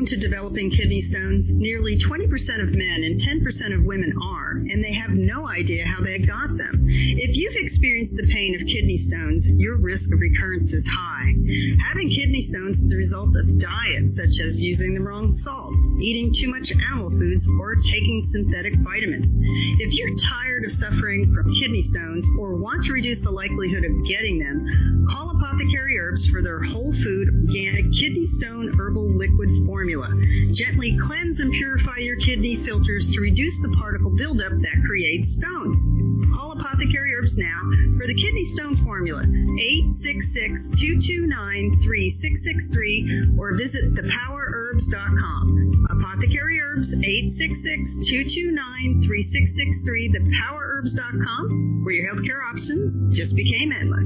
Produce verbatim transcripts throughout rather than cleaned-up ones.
prone to developing kidney stones? Nearly twenty percent of men and ten percent of women are, and they have no idea how they got them. If you've experienced the pain of kidney stones, your risk of recurrence is high. Having kidney stones is the result of diets such as using the wrong salt, eating too much animal foods, or taking synthetic vitamins. If you're tired of suffering from kidney stones or want to reduce the likelihood of getting them, call Apothecary Herbs for their whole food organic kidney stone herbal liquid formula. Gently cleanse and purify your kidney filters to reduce the particle buildup that creates stones. Call Apothecary Herbs now for the kidney stone formula, eight six six, two two nine, three six six three, or visit the power herbs dot com. Apothecary Herbs, eight six six, two two nine, three six six three, the power herbs dot com, where your healthcare options just became endless.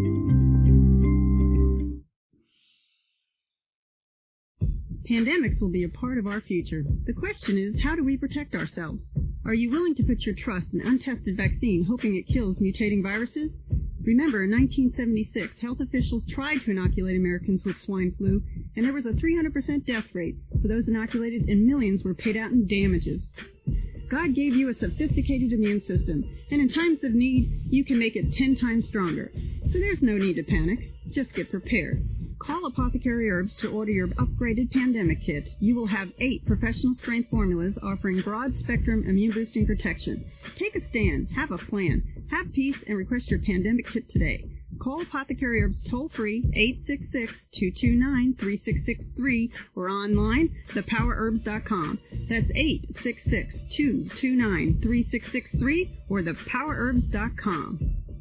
Pandemics will be a part of our future. The question is, how do we protect ourselves? Are you willing to put your trust in untested vaccine, hoping it kills mutating viruses? Remember, in nineteen seventy-six, health officials tried to inoculate Americans with swine flu, and there was a three hundred percent death rate for those inoculated, and millions were paid out in damages. God gave you a sophisticated immune system, and in times of need, you can make it ten times stronger. So there's no need to panic. Just get prepared. Call Apothecary Herbs to order your upgraded pandemic kit. You will have eight professional-strength formulas offering broad-spectrum immune-boosting protection. Take a stand. Have a plan. Have peace and request your pandemic kit today. Call Apothecary Herbs toll-free, eight six six, two two nine, three six six three, or online, the power herbs dot com. That's eight six six, two two nine, three six six three, or the power herbs dot com.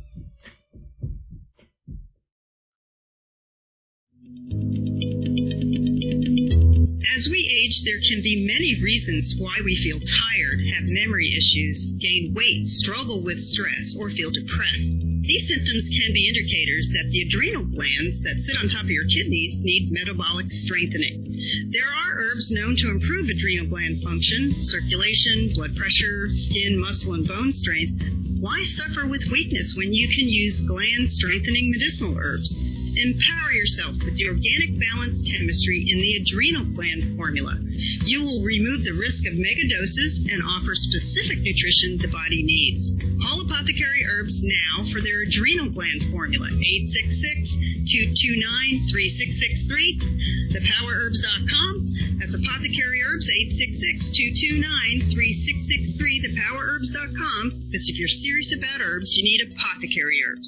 As we age, there can be many reasons why we feel tired, have memory issues, gain weight, struggle with stress, or feel depressed. These symptoms can be indicators that the adrenal glands that sit on top of your kidneys need metabolic strengthening. There are herbs known to improve adrenal gland function, circulation, blood pressure, skin, muscle, and bone strength. Why suffer with weakness when you can use gland-strengthening medicinal herbs? Empower yourself with the organic balanced chemistry in the adrenal gland formula. You will remove the risk of megadoses and offer specific nutrition the body needs. Call Apothecary Herbs now for their adrenal gland formula, eight six six, two two nine, three six six three, the power herbs dot com. That's Apothecary Herbs, eight six six, two two nine, three six six three, the power herbs dot com. Because if you're serious about herbs, you need Apothecary Herbs.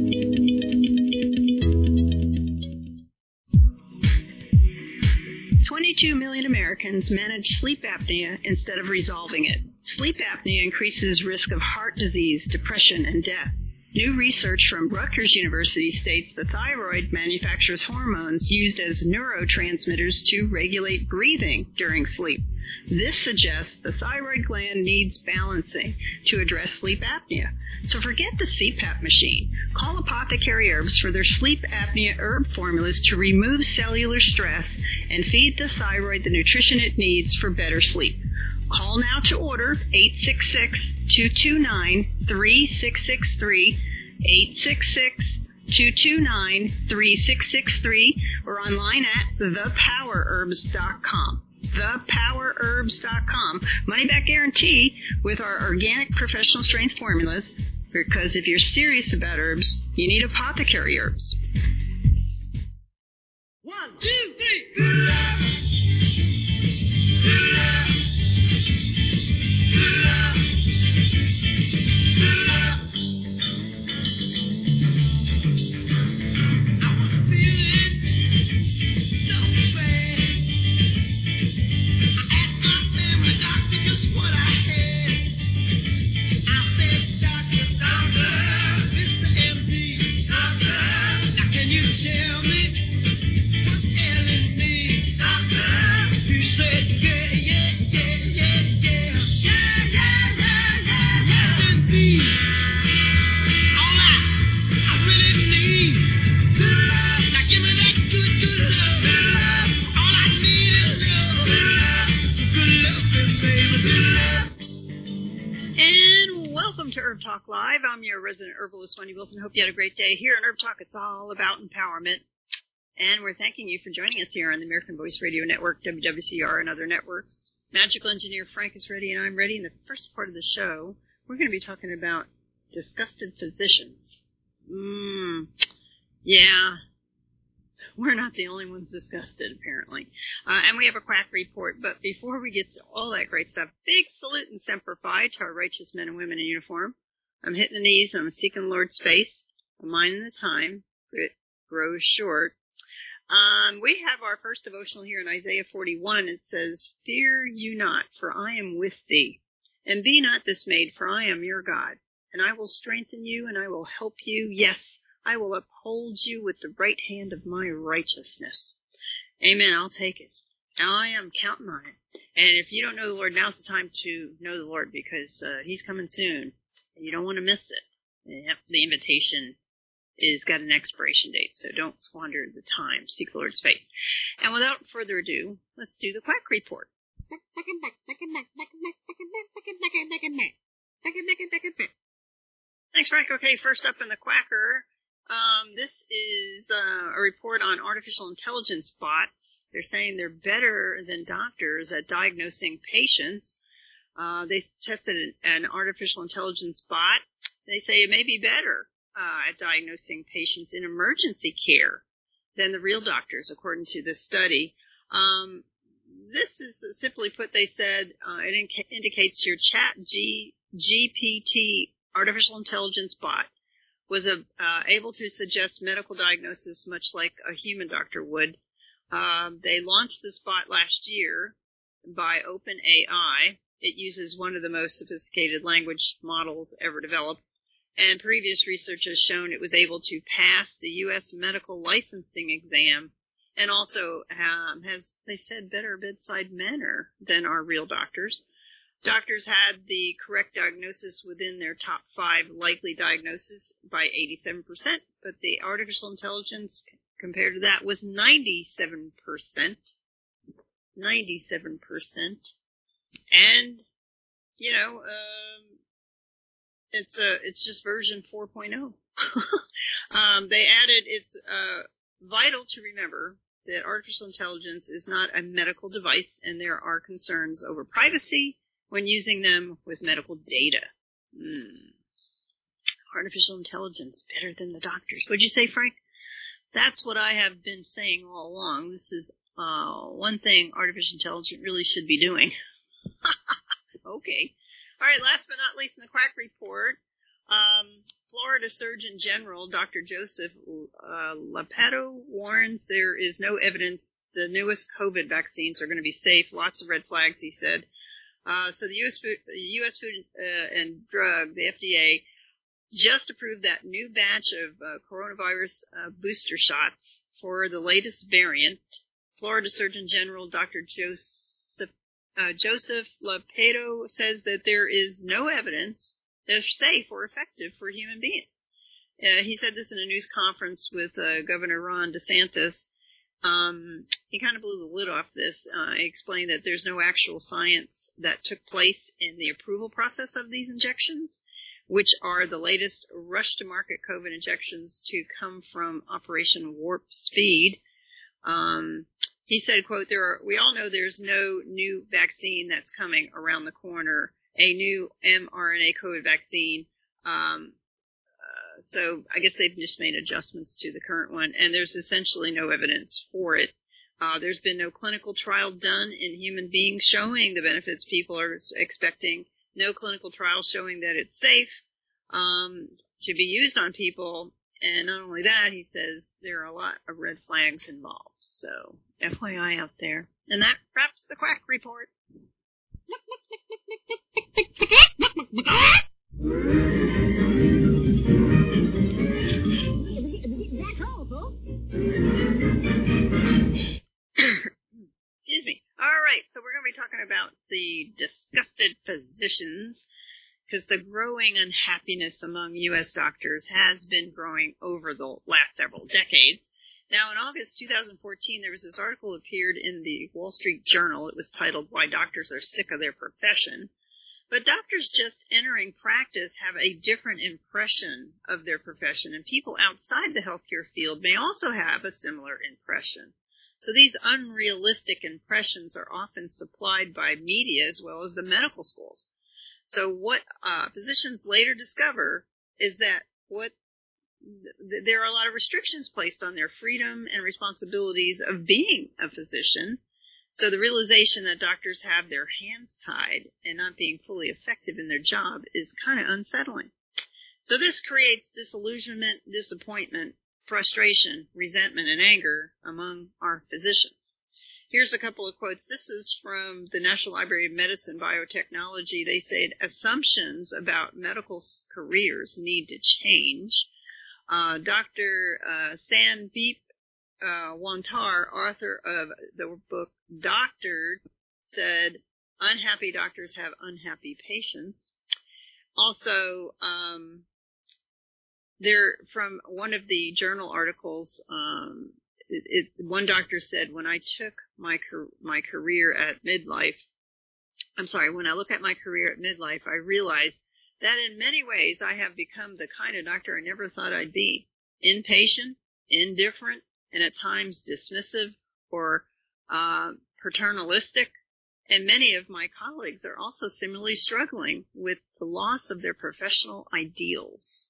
twenty-two million Americans manage sleep apnea instead of resolving it. Sleep apnea increases risk of heart disease, depression, and death. New research from Rutgers University states the thyroid manufactures hormones used as neurotransmitters to regulate breathing during sleep. This suggests the thyroid gland needs balancing to address sleep apnea. So forget the C PAP machine. Call Apothecary Herbs for their sleep apnea herb formulas to remove cellular stress and feed the thyroid the nutrition it needs for better sleep. Call now to order, eight six six, two two nine, three six six three, eight six six, two two nine, three six six three, or online at the power herbs dot com. the power herbs dot com. Money back guarantee with our organic professional strength formulas, because if you're serious about herbs, you need Apothecary Herbs. One, two, three. Good love. Good love. Good love. Good love. I was feeling so bad. I asked my family doctor just what I had. I said, Doctor, Doctor, Mister M D, Doctor, now can you tell me what's ailing me, Doctor? You said, yeah, yeah, yeah, yeah, yeah, yeah, yeah, yeah, yeah, yeah, indeed. All I, I really need good love. Now give me that good, good love. Good love. All I need is love. Good love. Good love, baby, good love. And welcome to Herb Talk Live. I'm your resident herbalist, Wendy Wilson. Hope you had a great day. Here on Herb Talk, it's all about empowerment. And we're thanking you for joining us here on the American Voice Radio Network, W W C R, and other networks. Magical Engineer Frank is ready, and I'm ready. In the first part of the show, we're going to be talking about disgusted physicians. Mmm, yeah, we're not the only ones disgusted, apparently. Uh, and we have a quack report, but before we get to all that great stuff, big salute and semper fi to our righteous men and women in uniform. I'm hitting the knees, I'm seeking the Lord's face. I'm minding the time. It grows short. Um, we have our first devotional here in Isaiah forty-one. It says, "Fear you not, for I am with thee, and be not dismayed, for I am your God, and I will strengthen you, and I will help you. Yes, I will uphold you with the right hand of my righteousness." Amen. I'll take it. I am counting on it. And if you don't know the Lord, now's the time to know the Lord, because uh, He's coming soon, and you don't want to miss it. Yep, the invitation is got an expiration date, so don't squander the time. Seek the Lord's face. And without further ado, let's do the quack report. Thanks, Frank. Okay, first up in the quacker, um, this is uh, a report on artificial intelligence bots. They're saying they're better than doctors at diagnosing patients. Uh, they tested an, an artificial intelligence bot. They say it may be better Uh, at diagnosing patients in emergency care than the real doctors, according to this study. Um, this is simply put, they said, uh, it inca- indicates your Chat G- GPT artificial intelligence bot was a, uh, able to suggest medical diagnosis much like a human doctor would. Um, they launched this bot last year by OpenAI. It uses one of the most sophisticated language models ever developed. And previous research has shown it was able to pass the U S medical licensing exam, and also um, has, they said, better bedside manner than our real doctors. Doctors had the correct diagnosis within their top five likely diagnoses by eighty-seven percent, but the artificial intelligence compared to that was ninety-seven percent. ninety-seven percent. And, you know, um, It's a, it's just version four point oh. um, they added, it's uh, vital to remember that artificial intelligence is not a medical device, and there are concerns over privacy when using them with medical data. Mm. Artificial intelligence, better than the doctors. What'd you say, Frank? That's what I have been saying all along. This is uh, one thing artificial intelligence really should be doing. Okay. All right, last but not least in the quack report, um, Florida Surgeon General Doctor Joseph uh, Lopetto warns there is no evidence the newest COVID vaccines are going to be safe. Lots of red flags, he said. Uh, so the U S Food, U S Food uh, and Drug, the F D A, just approved that new batch of uh, coronavirus uh, booster shots for the latest variant. Florida Surgeon General Doctor Joseph Uh, Joseph Lopetto says that there is no evidence they're safe or effective for human beings. Uh, he said this in a news conference with uh, Governor Ron DeSantis. Um, he kind of blew the lid off this. Uh, he explained that there's no actual science that took place in the approval process of these injections, which are the latest rush-to-market COVID injections to come from Operation Warp Speed. Um, he said, quote, "There are, we all know there's no new vaccine that's coming around the corner, a new mRNA COVID vaccine. Um, uh, so I guess they've just made adjustments to the current one, and there's essentially no evidence for it. Uh, there's been no clinical trial done in human beings showing the benefits people are expecting. No clinical trial showing that it's safe um, to be used on people. And not only that, he says there are a lot of red flags involved. So F Y I out there. And that wraps the quack report. That's all, folks. Excuse me. All right, so we're going to be talking about the disgusted physicians, because the growing unhappiness among U S doctors has been growing over the last several decades. Now, in August two thousand fourteen, there was this article appeared in the Wall Street Journal. It was titled, "Why Doctors Are Sick of Their Profession." But doctors just entering practice have a different impression of their profession, and people outside the healthcare field may also have a similar impression. So these unrealistic impressions are often supplied by media as well as the medical schools. So what uh, physicians later discover is that what th- there are a lot of restrictions placed on their freedom and responsibilities of being a physician. So the realization that doctors have their hands tied and not being fully effective in their job is kind of unsettling. So this creates disillusionment, disappointment, frustration, resentment, and anger among our physicians. Here's a couple of quotes. This is from the National Library of Medicine Biotechnology. They said assumptions about medical careers need to change. Uh, Doctor Uh, Sandeep uh, Wantar, author of the book Doctored, said unhappy doctors have unhappy patients. Also, um, there from one of the journal articles, um, it, it, one doctor said, when I took my my career at midlife, I'm sorry, when I look at my career at midlife, I realized that in many ways I have become the kind of doctor I never thought I'd be. Impatient, indifferent, and at times dismissive or uh, paternalistic. And many of my colleagues are also similarly struggling with the loss of their professional ideals.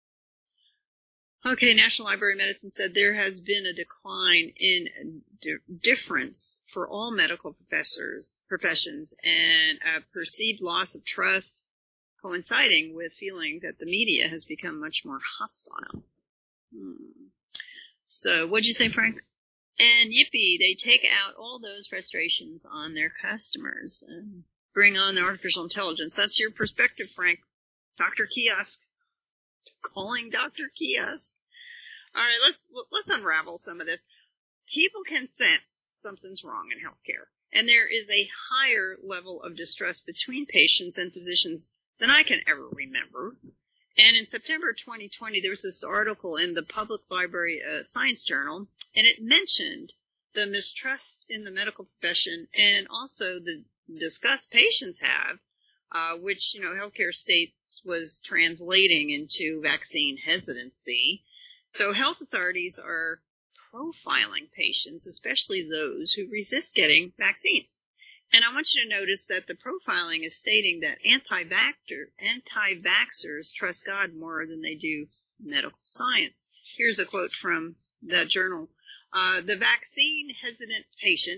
Okay, National Library of Medicine said there has been a decline in di- difference for all medical professors, professions and a perceived loss of trust coinciding with feeling that the media has become much more hostile. Hmm. So what'd you say, Frank? And yippee, they take out all those frustrations on their customers and bring on the artificial intelligence. That's your perspective, Frank. Doctor Kiosk. Calling Doctor Kiosk. All right, let's let's unravel some of this. People can sense something's wrong in healthcare, and there is a higher level of distrust between patients and physicians than I can ever remember. And in September twenty twenty, there was this article in the Public Library uh, Science Journal, and it mentioned the mistrust in the medical profession and also the disgust patients have, uh, which, you know, healthcare states was translating into vaccine hesitancy. So health authorities are profiling patients, especially those who resist getting vaccines. And I want you to notice that the profiling is stating that anti-vaxxer, anti-vaxxers trust God more than they do medical science. Here's a quote from that journal. Uh, the vaccine-hesitant patient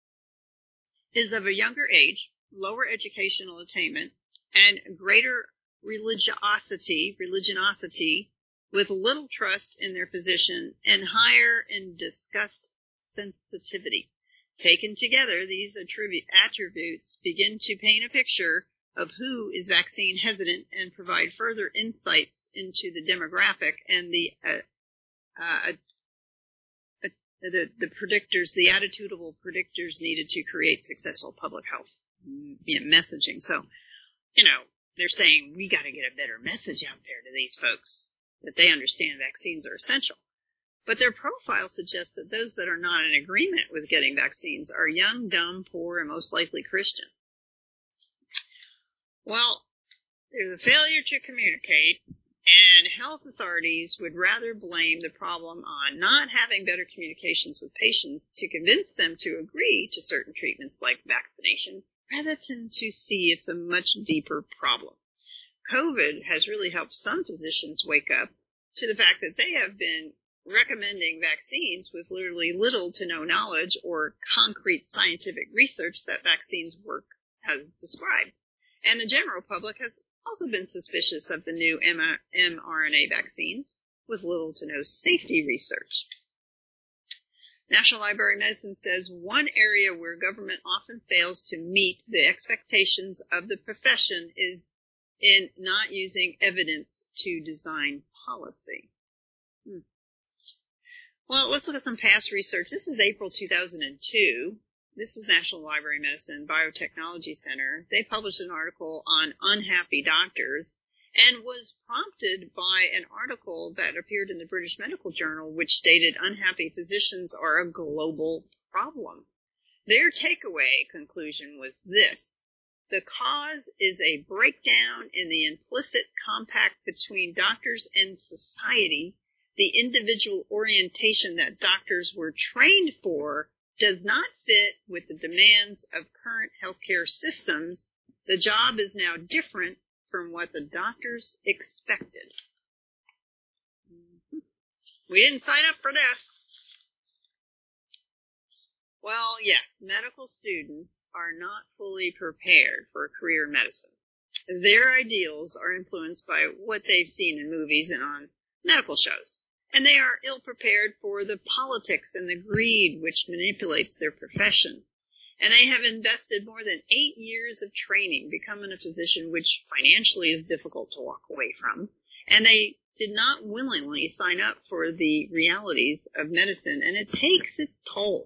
is of a younger age, lower educational attainment, and greater religiosity, religiosity, with little trust in their physician, and higher in disgust sensitivity. Taken together, these attributes begin to paint a picture of who is vaccine hesitant and provide further insights into the demographic and the uh, uh, uh, the, the predictors, the attitudinal predictors needed to create successful public health you know, messaging. So, you know, they're saying we got to get a better message out there to these folks that they understand vaccines are essential. But their profile suggests that those that are not in agreement with getting vaccines are young, dumb, poor, and most likely Christian. Well, there's a failure to communicate, and health authorities would rather blame the problem on not having better communications with patients to convince them to agree to certain treatments like vaccination, rather than to see it's a much deeper problem. COVID has really helped some physicians wake up to the fact that they have been recommending vaccines with literally little to no knowledge or concrete scientific research that vaccines work as described. And the general public has also been suspicious of the new mRNA vaccines with little to no safety research. National Library of Medicine says one area where government often fails to meet the expectations of the profession is in not using evidence to design policy. Hmm. Well, let's look at some past research. This is April two thousand two. This is National Library of Medicine Biotechnology Center. They published an article on unhappy doctors and was prompted by an article that appeared in the British Medical Journal, which stated unhappy physicians are a global problem. Their takeaway conclusion was this: The cause is a breakdown in the implicit compact between doctors and society. The individual orientation that doctors were trained for does not fit with the demands of current healthcare systems. The job is now different from what the doctors expected. We didn't sign up for this. Well, yes, medical students are not fully prepared for a career in medicine. Their ideals are influenced by what they've seen in movies and on medical shows. And they are ill-prepared for the politics and the greed which manipulates their profession. And they have invested more than eight years of training becoming a physician, which financially is difficult to walk away from. And they did not willingly sign up for the realities of medicine, and it takes its toll.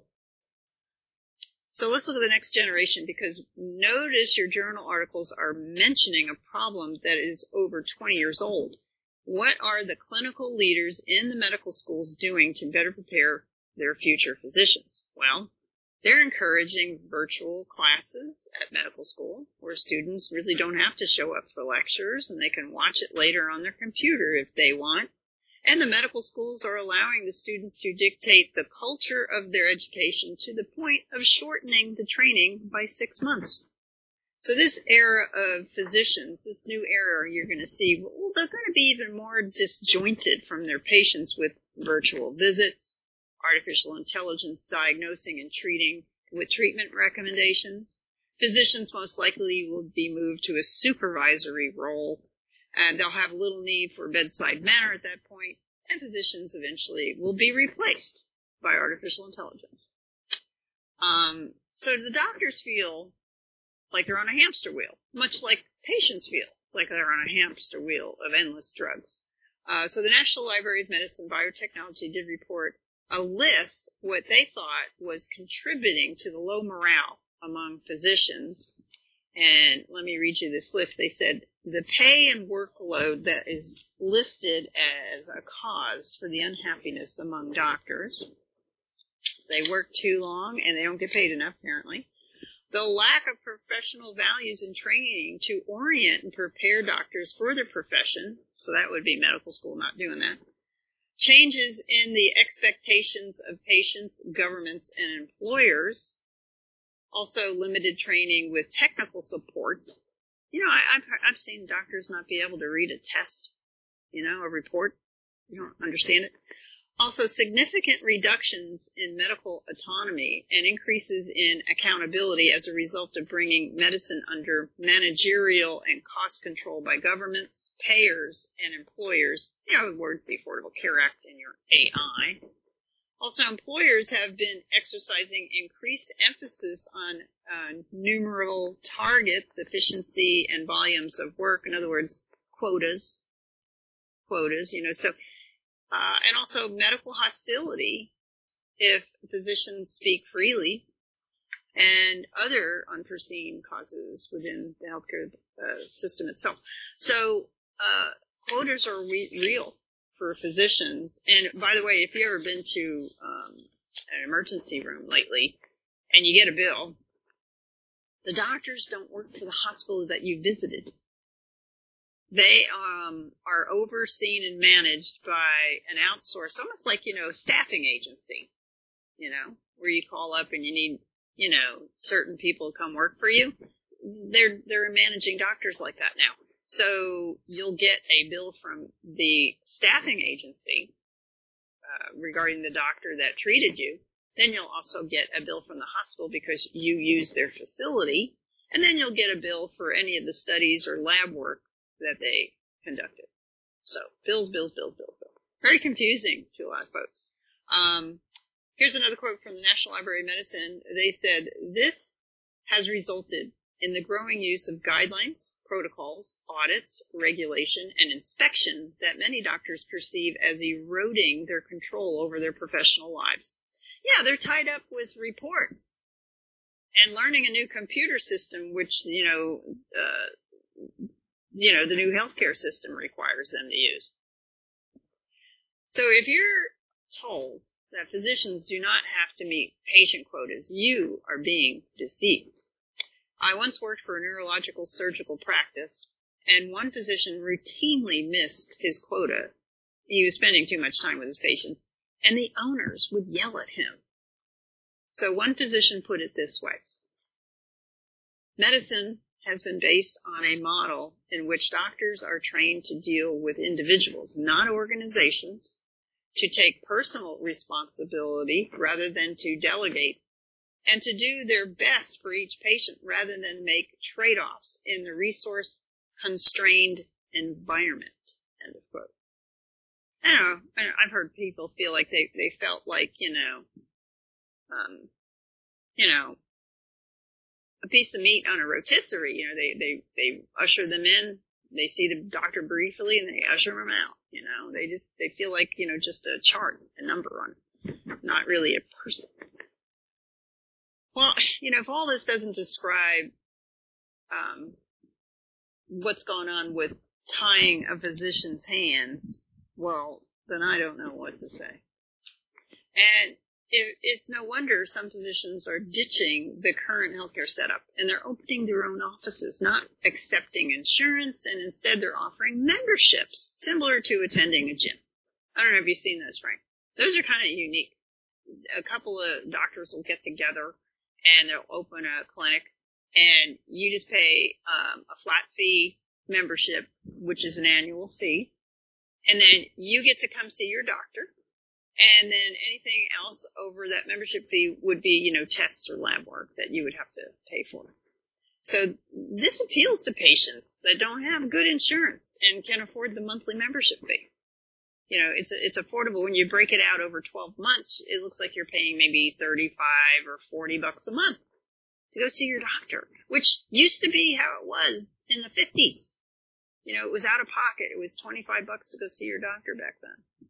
So let's look at the next generation, because notice your journal articles are mentioning a problem that is over twenty years old. What are the clinical leaders in the medical schools doing to better prepare their future physicians? Well, they're encouraging virtual classes at medical school where students really don't have to show up for lectures and they can watch it later on their computer if they want. And the medical schools are allowing the students to dictate the culture of their education to the point of shortening the training by six months. So this era of physicians, this new era, you're going to see, well, they're going to be even more disjointed from their patients with virtual visits, artificial intelligence diagnosing and treating with treatment recommendations. Physicians most likely will be moved to a supervisory role, and they'll have little need for bedside manner at that point, and physicians eventually will be replaced by artificial intelligence. Um, so the doctors feel like they're on a hamster wheel, much like patients feel like they're on a hamster wheel of endless drugs. Uh, so the National Library of Medicine Biotechnology did report a list what they thought was contributing to the low morale among physicians. And let me read you this list. They said the pay and workload that is listed as a cause for the unhappiness among doctors. They work too long and they don't get paid enough, apparently. The lack of professional values and training to orient and prepare doctors for their profession. So that would be medical school not doing that. Changes in the expectations of patients, governments, and employers. Also limited training with technical support. You know, I, I've, I've seen doctors not be able to read a test, you know, a report. You don't understand it. Also, significant reductions in medical autonomy and increases in accountability as a result of bringing medicine under managerial and cost control by governments, payers, and employers. You know, in other words, the Affordable Care Act and your A I. Also, employers have been exercising increased emphasis on uh, numeral targets, efficiency, and volumes of work. In other words, quotas. Quotas, you know, so... Uh, and also medical hostility if physicians speak freely, and other unforeseen causes within the healthcare uh, system itself. So uh, quotas are re- real for physicians. And by the way, if you've ever been to um, an emergency room lately and you get a bill, the doctors don't work for the hospital that you visited. They um, are overseen and managed by an outsourced, almost like, you know, staffing agency, you know, where you call up and you need, you know, certain people to come work for you. They're, they're managing doctors like that now. So you'll get a bill from the staffing agency uh, regarding the doctor that treated you. Then you'll also get a bill from the hospital because you used their facility. And then you'll get a bill for any of the studies or lab work that they conducted. So, bills, bills, bills, bills, bills. Very confusing to a lot of folks. Um, here's another quote from the National Library of Medicine. They said, this has resulted in the growing use of guidelines, protocols, audits, regulation, and inspection that many doctors perceive as eroding their control over their professional lives. Yeah, they're tied up with reports and learning a new computer system, which, you know, uh, you know, the new healthcare system requires them to use. So if you're told that physicians do not have to meet patient quotas, you are being deceived. I once worked for a neurological surgical practice, and one physician routinely missed his quota. He was spending too much time with his patients, and the owners would yell at him. So one physician put it this way: medicine has been based on a model in which doctors are trained to deal with individuals, not organizations, to take personal responsibility rather than to delegate, and to do their best for each patient rather than make trade-offs in the resource-constrained environment. End of quote. I don't know. I've heard people feel like they, they felt like, you know, um, you know, a piece of meat on a rotisserie. You know, they, they, they usher them in, they see the doctor briefly, and they usher them out. You know, they just, they feel like, you know, just a chart, a number on, not really a person. Well, you know, if all this doesn't describe um, what's going on with tying a physician's hands, well, then I don't know what to say. And it, it's no wonder some physicians are ditching the current healthcare setup, and they're opening their own offices, not accepting insurance, and instead they're offering memberships, similar to attending a gym. I don't know if you've seen those, Frank. Those are kind of unique. A couple of doctors will get together, and they'll open a clinic, and you just pay um, a flat fee membership, which is an annual fee, and then you get to come see your doctor, and then anything else over that membership fee would be, you know, tests or lab work that you would have to pay for. So this appeals to patients that don't have good insurance and can afford the monthly membership fee. You know, it's it's affordable. When you break it out over twelve months, it looks like you're paying maybe thirty-five or forty bucks a month to go see your doctor, which used to be how it was in the fifties. You know, it was out of pocket. It was twenty-five bucks to go see your doctor back then.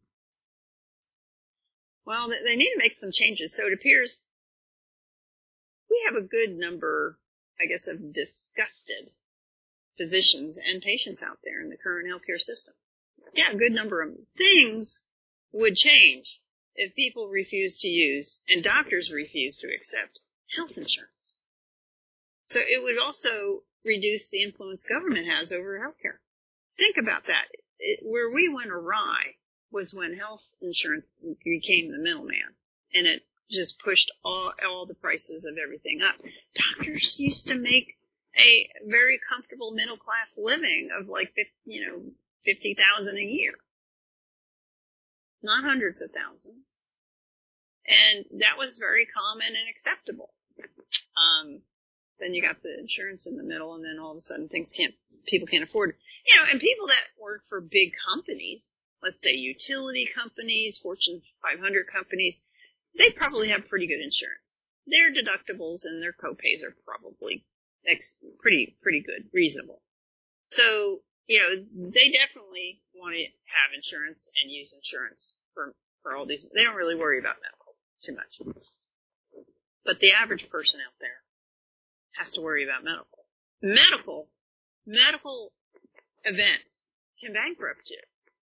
Well, they need to make some changes. So it appears we have a good number, I guess, of disgusted physicians and patients out there in the current healthcare system. Yeah, a good number of things would change if people refuse to use and doctors refuse to accept health insurance. So it would also reduce the influence government has over healthcare. Think about that. It, where we went awry was when health insurance became the middleman, and it just pushed all all the prices of everything up. Doctors used to make a very comfortable middle class living of like, you know, fifty thousand a year, not hundreds of thousands, and that was very common and acceptable. Um, then you got the insurance in the middle, and then all of a sudden things can't, people can't afford it. You know, and people that work for big companies, let's say utility companies, Fortune five hundred companies, they probably have pretty good insurance. Their deductibles and their copays are probably ex- pretty, pretty good, reasonable. So, you know, they definitely want to have insurance and use insurance for, for all these. They don't really worry about medical too much. But the average person out there has to worry about medical. Medical, medical events can bankrupt you.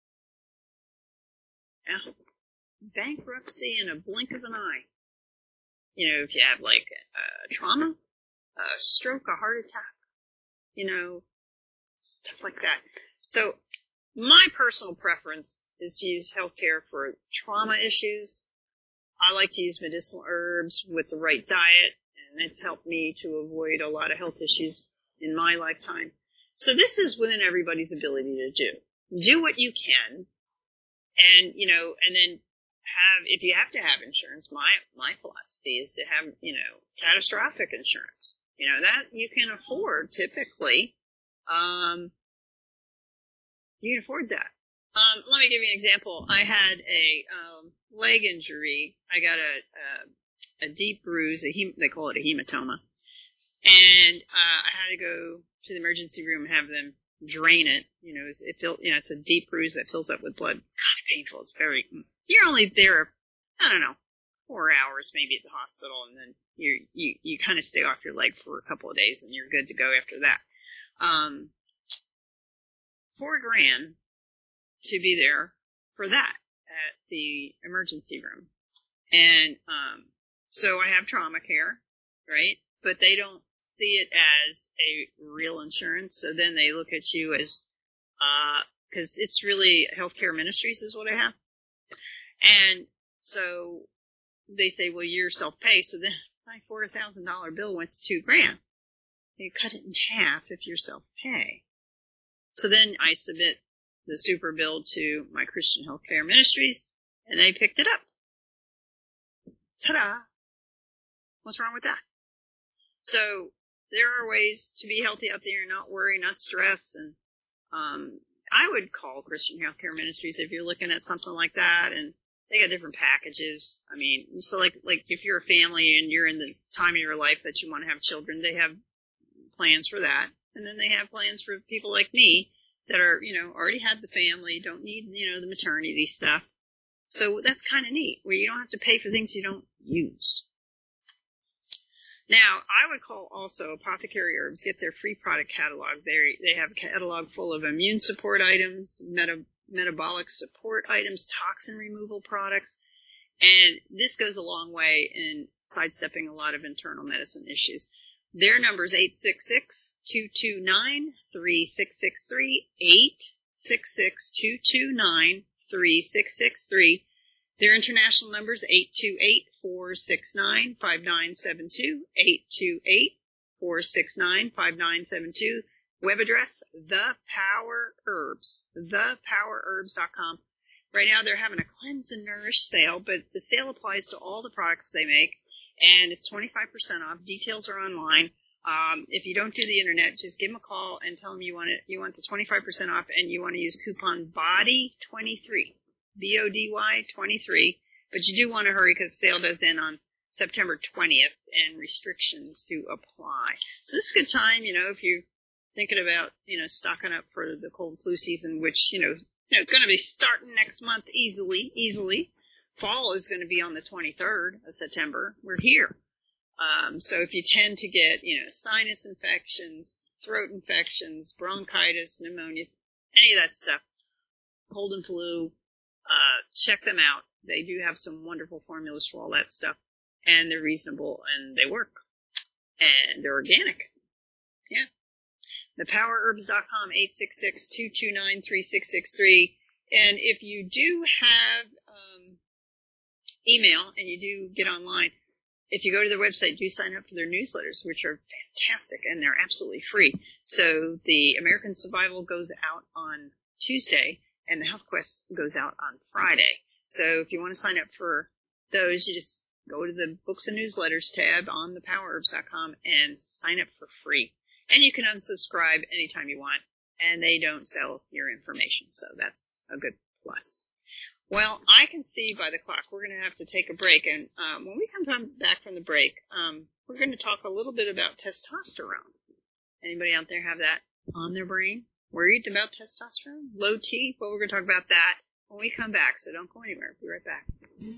Yeah. Bankruptcy in a blink of an eye. You know, if you have like a trauma, a stroke, a heart attack, you know, stuff like that. So my personal preference is to use healthcare for trauma issues. I like to use medicinal herbs with the right diet, and it's helped me to avoid a lot of health issues in my lifetime. So this is within everybody's ability to do. Do what you can, and, you know, and then have, if you have to have insurance, my, my philosophy is to have, you know, catastrophic insurance. You know, that you can afford typically. Um, you can afford that. Um, let me give you an example. I had a um, leg injury. I got a, a, a deep bruise. A hem- they call it a hematoma. And uh, I had to go to the emergency room and have them drain it. You know, it fill, you know, it's a deep bruise that fills up with blood. It's kind of painful. It's very. You're only there, I don't know, four hours maybe at the hospital, and then you you you kind of stay off your leg for a couple of days, and you're good to go after that. Um, four grand to be there for that at the emergency room. And um, so I have trauma care, right? But they don't see it as a real insurance. So then they look at you as, because uh, it's really Healthcare Ministries is what I have. And so they say, well, you're self-pay. So then my four thousand dollars bill went to two grand. You cut it in half if you're self-pay. So then I submit the super bill to my Christian Healthcare Ministries, and they picked it up. Ta-da! What's wrong with that? So there are ways to be healthy out there and not worry, not stress. And um, I would call Christian Healthcare Ministries if you're looking at something like that. And they got different packages. I mean, so like like if you're a family and you're in the time of your life that you want to have children, they have plans for that. And then they have plans for people like me that are, you know, already had the family, don't need, you know, the maternity stuff. So that's kind of neat, where you don't have to pay for things you don't use. Now, I would call also Apothecary Herbs, get their free product catalog. They they have a catalog full of immune support items, meta, metabolic support items, toxin removal products, and this goes a long way in sidestepping a lot of internal medicine issues. Their number is eight six six, two two nine, three six six three, eight six six, two two nine, three six six three. Their international number is eight two eight, four six nine, five nine seven two, eight two eight, four six nine, five nine seven two. Web address, The Power Herbs, the power herbs dot com. Right now they're having a Cleanse and Nourish sale, but the sale applies to all the products they make, and it's twenty-five percent off. Details are online. Um, if you don't do the internet, just give them a call and tell them you want it. You want the twenty-five percent off, and you want to use coupon B O D Y twenty-three. B O D Y twenty-three, but you do want to hurry because the sale does end on September twentieth and restrictions do apply. So this is a good time, you know, if you're thinking about, you know, stocking up for the cold flu season, which, you know, you know, going to be starting next month easily, easily. Fall is going to be on the twenty-third of September. We're here. Um, so if you tend to get, you know, sinus infections, throat infections, bronchitis, pneumonia, any of that stuff, cold and flu, Uh, check them out. They do have some wonderful formulas for all that stuff, and they're reasonable, and they work, and they're organic. Yeah. the power herbs dot com, eight six six, two two nine, three six six three. And if you do have um, email and you do get online, if you go to their website, do sign up for their newsletters, which are fantastic, and they're absolutely free. So the American Survival goes out on Tuesday, and the Health Quest goes out on Friday. So if you want to sign up for those, you just go to the Books and Newsletters tab on the power herbs dot com and sign up for free. And you can unsubscribe anytime you want, and they don't sell your information, so that's a good plus. Well, I can see by the clock we're going to have to take a break, and um, when we come back from the break, um, we're going to talk a little bit about testosterone. Anybody out there have that on their brain? Worried about testosterone? Low T? Well, we're going to talk about that when we come back, so don't go anywhere. We'll be right back.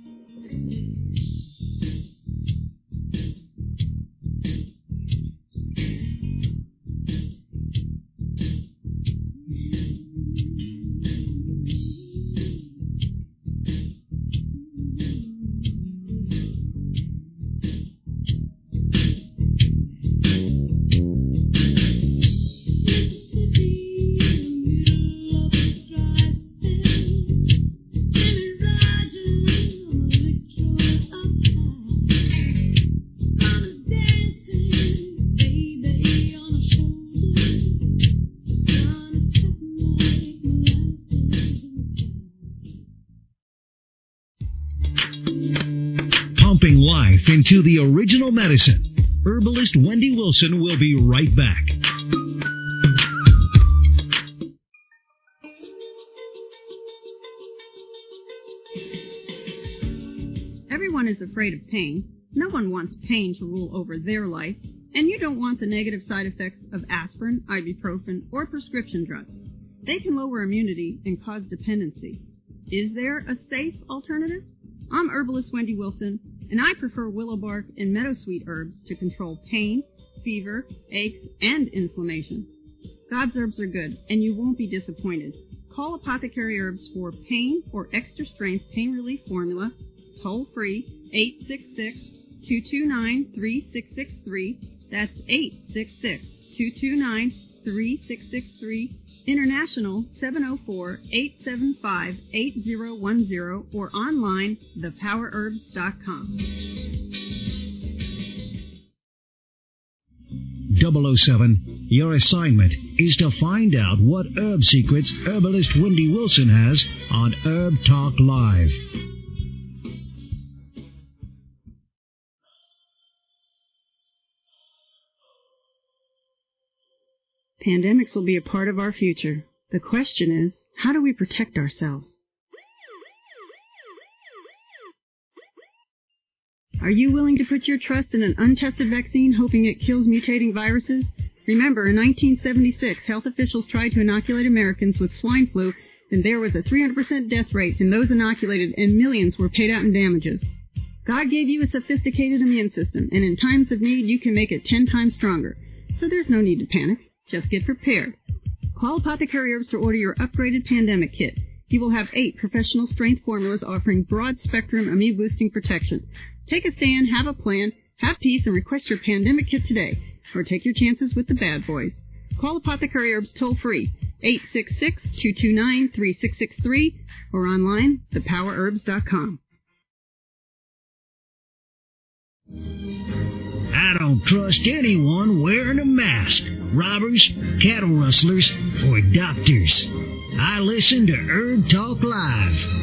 Life into the original medicine. Herbalist Wendy Wilson will be right back. Everyone is afraid of pain. No one wants pain to rule over their life, and you don't want the negative side effects of aspirin, ibuprofen, or prescription drugs. They can lower immunity and cause dependency. Is there a safe alternative? I'm herbalist Wendy Wilson, and I prefer willow bark and meadowsweet herbs to control pain, fever, aches, and inflammation. God's herbs are good, and you won't be disappointed. Call Apothecary Herbs for pain or extra strength pain relief formula, toll free, eight six six, two two nine, three six six three. That's eight six six, two two nine, three six six three. International seven oh four, eight seven five, eight oh one oh or online the power herbs dot com. double oh seven, your assignment is to find out what herb secrets herbalist Wendy Wilson has on Herb Talk Live. Pandemics will be a part of our future. The question is, how do we protect ourselves? Are you willing to put your trust in an untested vaccine hoping it kills mutating viruses? Remember, in nineteen seventy-six, health officials tried to inoculate Americans with swine flu, and there was a three hundred percent death rate in those inoculated, and millions were paid out in damages. God gave you a sophisticated immune system, and in times of need, you can make it ten times stronger. So there's no need to panic. Just get prepared. Call Apothecary Herbs to order your upgraded pandemic kit. You will have eight professional strength formulas offering broad-spectrum immune-boosting protection. Take a stand, have a plan, have peace, and request your pandemic kit today. Or take your chances with the bad boys. Call Apothecary Herbs toll-free, eight six six, two two nine, three six six three, or online, the power herbs dot com. I don't trust anyone wearing a mask. Robbers, cattle rustlers, or doctors. I listen to Herb Talk Live.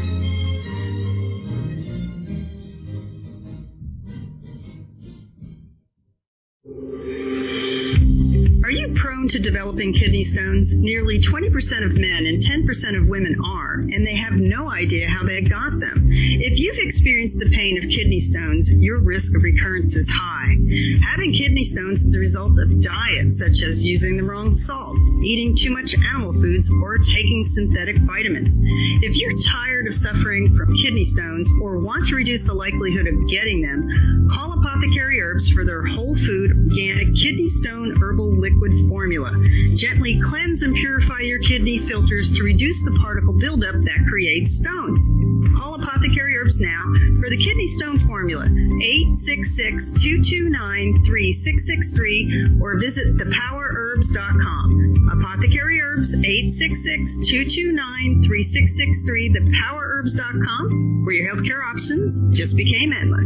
Are you prone to developing kidney stones? Nearly twenty percent of men and ten percent of women are, and they have no idea how they got them. If you've experienced the pain of kidney stones, your risk of recurrence is high. Having kidney stones is the result of diet, such as using the wrong salt, eating too much animal foods, or taking synthetic vitamins. If you're tired of suffering from kidney stones or want to reduce the likelihood of getting them, call Apothecary Herbs for their whole food, organic kidney stone herbal liquid formula. Gently cleanse and purify your kidney filters to reduce the particle buildup that creates stones. Call Apothecary Herbs now for the kidney stone formula, eight six six, two two nine, three six six three, or visit the power herbs dot com. Apothecary Herbs, eight six six, two two nine, three six six three, the power herbs dot com, where your healthcare options just became endless.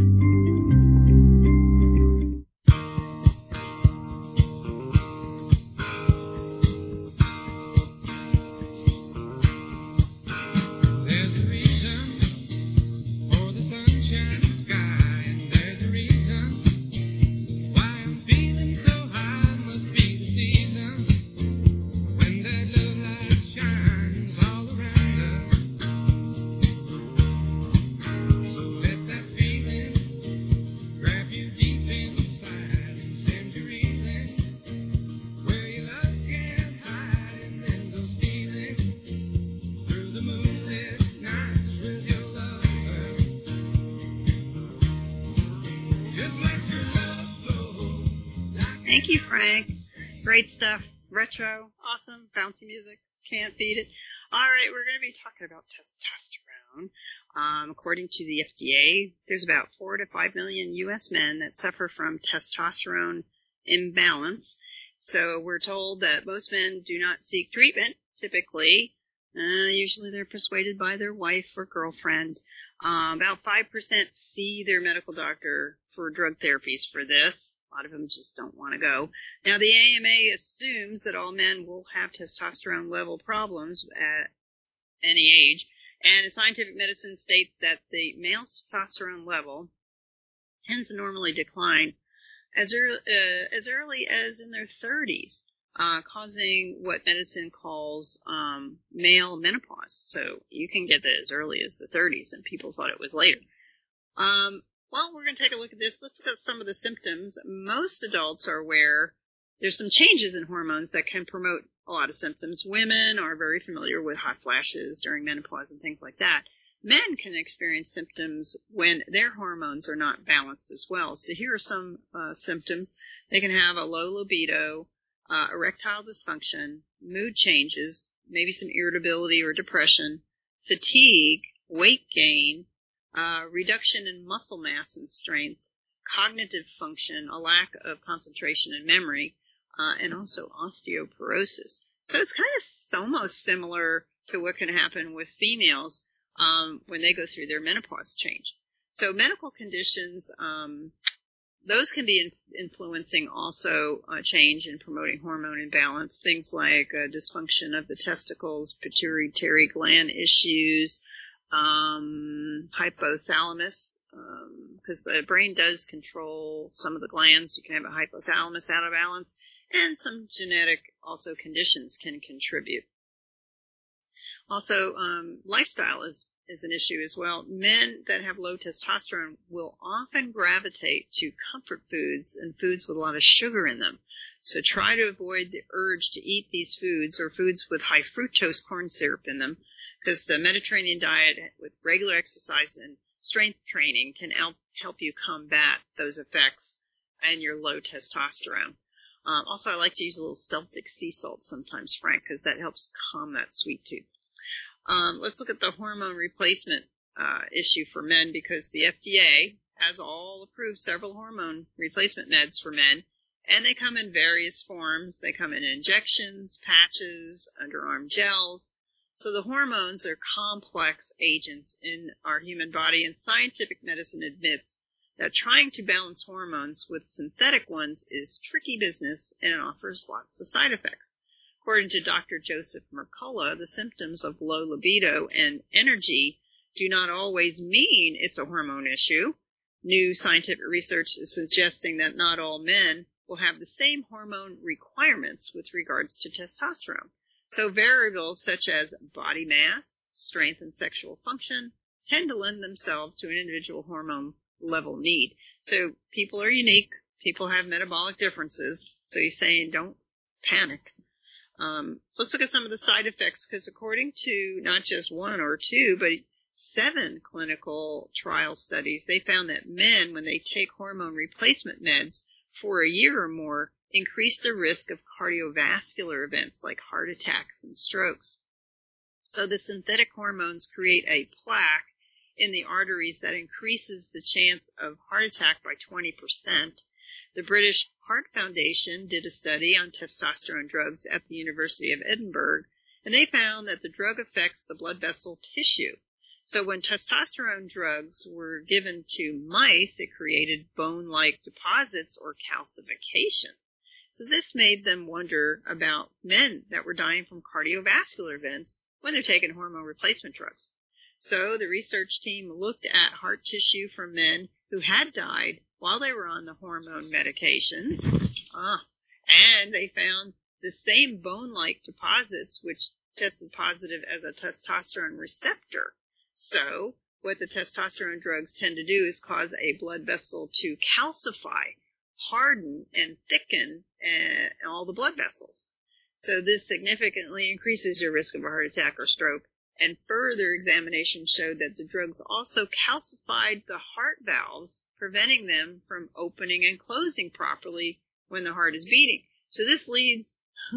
Thank you, Frank. Great stuff. Retro. Awesome. Bouncy music. Can't beat it. All right, we're going to be talking about testosterone. Um, according to the F D A, there's about four to five million U S men that suffer from testosterone imbalance. So we're told that most men do not seek treatment, typically. Uh, usually they're persuaded by their wife or girlfriend. Uh, about five percent see their medical doctor for drug therapies for this. A lot of them just don't want to go. Now, the A M A assumes that all men will have testosterone level problems at any age, and scientific medicine states that the male's testosterone level tends to normally decline as early, uh, as early as in their thirties, uh, causing what medicine calls um, male menopause. So you can get that as early as the thirties, and people thought it was later. Um, Well, we're going to take a look at this. Let's look at some of the symptoms. Most adults are aware there's some changes in hormones that can promote a lot of symptoms. Women are very familiar with hot flashes during menopause and things like that. Men can experience symptoms when their hormones are not balanced as well. So here are some uh, symptoms. They can have a low libido, uh, erectile dysfunction, mood changes, maybe some irritability or depression, fatigue, weight gain, Uh, reduction in muscle mass and strength, cognitive function, a lack of concentration and memory, uh, and also osteoporosis. So it's kind of almost similar to what can happen with females um, when they go through their menopause change. So medical conditions, um, those can be in- influencing also uh, change in promoting hormone imbalance, things like uh, dysfunction of the testicles, pituitary gland issues, um, hypothalamus, because um, the brain does control some of the glands. You can have a hypothalamus out of balance, and some genetic also conditions can contribute. Also, um, lifestyle is, is an issue as well. Men that have low testosterone will often gravitate to comfort foods and foods with a lot of sugar in them. So try to avoid the urge to eat these foods or foods with high fructose corn syrup in them, because the Mediterranean diet with regular exercise and strength training can help, help you combat those effects and your low testosterone. Um, also, I like to use a little Celtic sea salt sometimes, Frank, because that helps calm that sweet tooth. Um, let's look at the hormone replacement uh, issue for men, because the F D A has all approved several hormone replacement meds for men, and they come in various forms. They come in injections, patches, underarm gels. So the hormones are complex agents in our human body, and scientific medicine admits that trying to balance hormones with synthetic ones is tricky business and it offers lots of side effects. According to Doctor Joseph Mercola, the symptoms of low libido and energy do not always mean it's a hormone issue. New scientific research is suggesting that not all men will have the same hormone requirements with regards to testosterone. So variables such as body mass, strength, and sexual function tend to lend themselves to an individual hormone level need. So people are unique. People have metabolic differences. So he's saying don't panic. Um, let's look at some of the side effects, because according to not just one or two, but seven clinical trial studies, they found that men, when they take hormone replacement meds for a year or more, increase the risk of cardiovascular events like heart attacks and strokes. So the synthetic hormones create a plaque in the arteries that increases the chance of heart attack by twenty percent. The British Heart Foundation did a study on testosterone drugs at the University of Edinburgh, and they found that the drug affects the blood vessel tissue. So when testosterone drugs were given to mice, it created bone-like deposits or calcification. So this made them wonder about men that were dying from cardiovascular events when they're taking hormone replacement drugs. So the research team looked at heart tissue from men who had died while they were on the hormone medications, ah, and they found the same bone-like deposits which tested positive as a testosterone receptor. So what the testosterone drugs tend to do is cause a blood vessel to calcify, harden, and thicken uh, all the blood vessels. So this significantly increases your risk of a heart attack or stroke. And further examination showed that the drugs also calcified the heart valves, preventing them from opening and closing properly when the heart is beating. So this leads,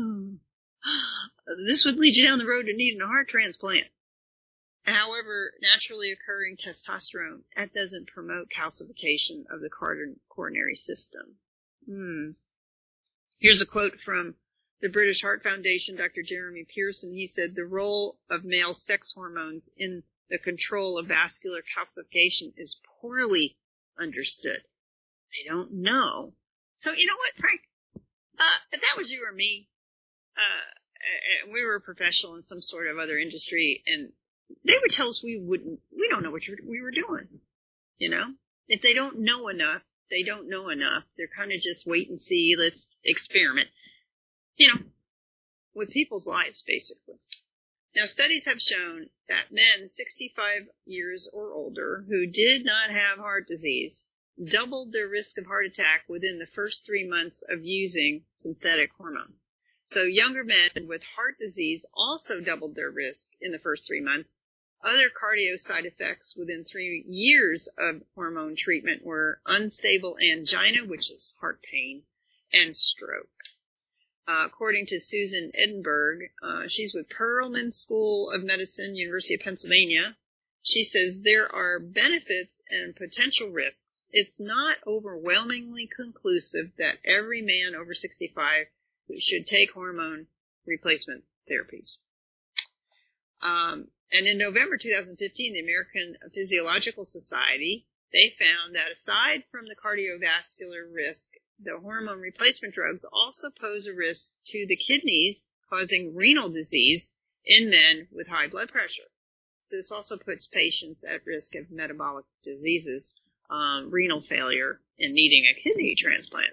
this would lead you down the road to needing a heart transplant. However, naturally occurring testosterone, that doesn't promote calcification of the coronary system. Hmm. Here's a quote from the British Heart Foundation, Doctor Jeremy Pearson. He said, the role of male sex hormones in the control of vascular calcification is poorly understood. They don't know. So you know what, Frank? Uh, if that was you or me, uh, and we were a professional in some sort of other industry, and they would tell us we wouldn't, we don't know what we were doing. You know? If they don't know enough, they don't know enough. They're kind of just wait and see, let's experiment. You know, with people's lives, basically. Now, studies have shown that men sixty-five years or older who did not have heart disease doubled their risk of heart attack within the first three months of using synthetic hormones. So younger men with heart disease also doubled their risk in the first three months. Other cardio side effects within three years of hormone treatment were unstable angina, which is heart pain, and stroke. Uh, according to Susan Edinburgh, uh, she's with Perelman School of Medicine, University of Pennsylvania, She says there are benefits and potential risks. It's not overwhelmingly conclusive that every man over sixty-five should take hormone replacement therapies. Um, and in November two thousand fifteen, the American Physiological Society, they found that aside from the cardiovascular risk, the hormone replacement drugs also pose a risk to the kidneys, causing renal disease in men with high blood pressure. So this also puts patients at risk of metabolic diseases, um, renal failure, and needing a kidney transplant.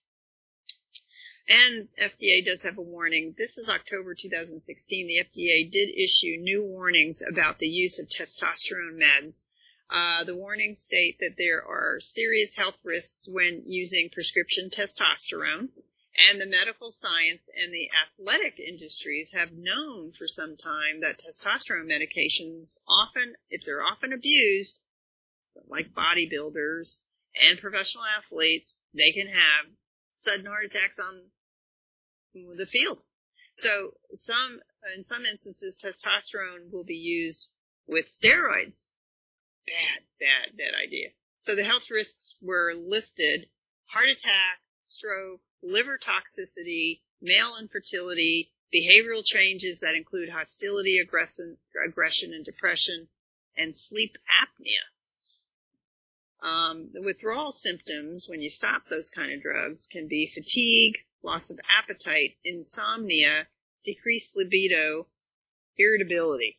And F D A does have a warning. This is October two thousand sixteen. The F D A did issue new warnings about the use of testosterone meds. Uh, the warnings state that there are serious health risks when using prescription testosterone, and the medical science and the athletic industries have known for some time that testosterone medications often, if they're often abused, so like bodybuilders and professional athletes, they can have sudden heart attacks on the field. So some, in some instances, testosterone will be used with steroids. Bad, bad, bad idea. So the health risks were listed: heart attack, stroke, liver toxicity, male infertility, behavioral changes that include hostility, aggression, aggression and depression, and sleep apnea. Um, the withdrawal symptoms when you stop those kind of drugs can be fatigue, loss of appetite, insomnia, decreased libido, irritability.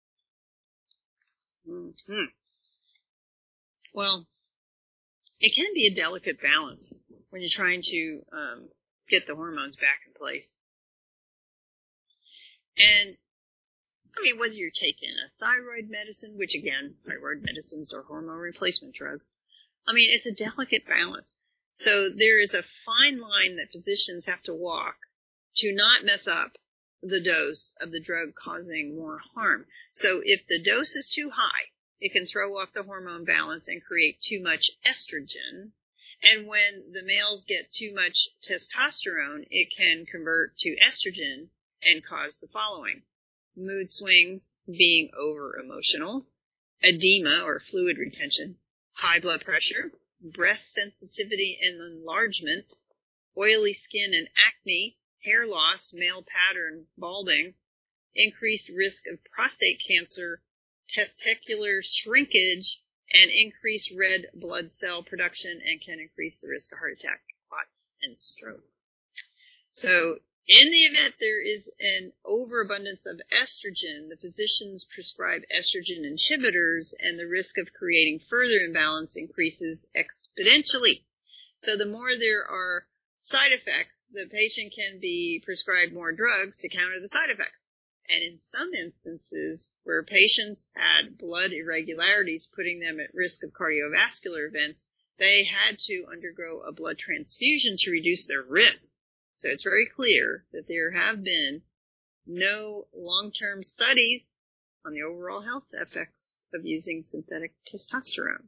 Mm-hmm. Well, it can be a delicate balance when you're trying to um, get the hormones back in place. And, I mean, whether you're taking a thyroid medicine, which again, thyroid medicines are hormone replacement drugs, I mean, it's a delicate balance. So there is a fine line that physicians have to walk to not mess up the dose of the drug causing more harm. So if the dose is too high, it can throw off the hormone balance and create too much estrogen. And when the males get too much testosterone, it can convert to estrogen and cause the following: mood swings, being over-emotional, edema or fluid retention, high blood pressure, breast sensitivity and enlargement, oily skin and acne, hair loss, male pattern balding, increased risk of prostate cancer, testicular shrinkage, and increased red blood cell production, and can increase the risk of heart attack, clots, and stroke. So in the event there is an overabundance of estrogen, the physicians prescribe estrogen inhibitors, and the risk of creating further imbalance increases exponentially. So the more there are side effects, the patient can be prescribed more drugs to counter the side effects. And in some instances where patients had blood irregularities putting them at risk of cardiovascular events, they had to undergo a blood transfusion to reduce their risk. So it's very clear that there have been no long-term studies on the overall health effects of using synthetic testosterone.